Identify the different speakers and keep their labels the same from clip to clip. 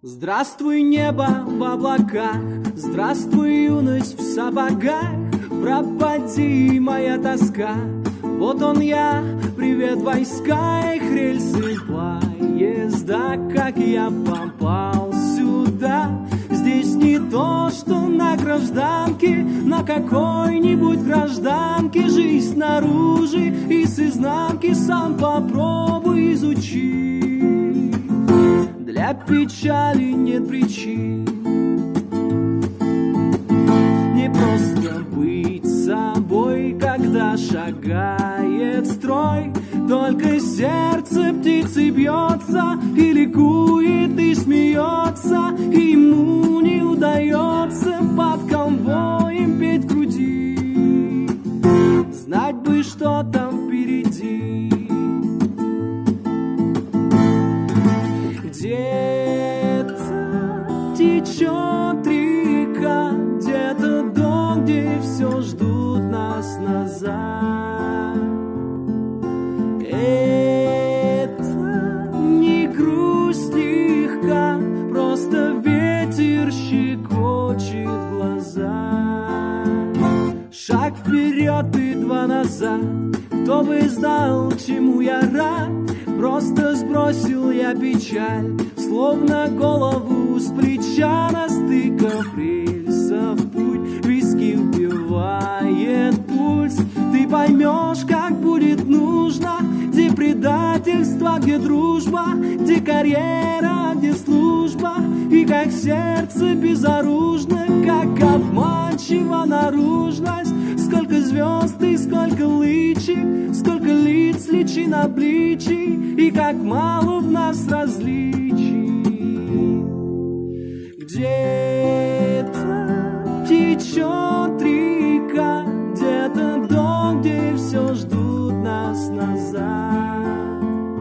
Speaker 1: Здравствуй, небо в облаках, здравствуй, юность в сапогах, пропади моя тоска. Вот он я, привет, войска, их рельсы поезда, как я попал сюда. Здесь не то, что на гражданке, на какой-нибудь гражданке. Жизнь снаружи и с изнанки сам попробуй изучи. Для печали нет причин. Не просто быть собой, когда шагает строй. Только сердце птицы бьется и ликует, и смеется, и ему не удается под конвоем петь в груди. Знать бы, что там впереди. Где-то течет река, где-то дом, где все ждут нас назад. Это не грусть слегка, просто ветер щекочет глаза. Шаг вперед и два назад, кто бы знал, чему я рад. Просто сбросил я печаль, словно голову с плеча. На стыках рельсов путь, виски вбивает пульс. Ты поймешь, как будет нужно, где предательство, где дружба, где карьера, где служба. И как сердце безоружно, как обманчива наружность. Сколько звезд и сколько личик, сколько лиц, личин обличий. И как мало в нас различий. Где-то течет река, где-то дом, где все ждут нас назад.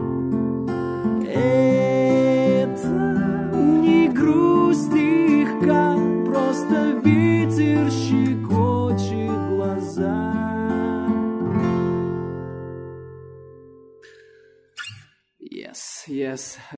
Speaker 1: Это не грусть слегка, просто ветер щекочет глаза. Yes.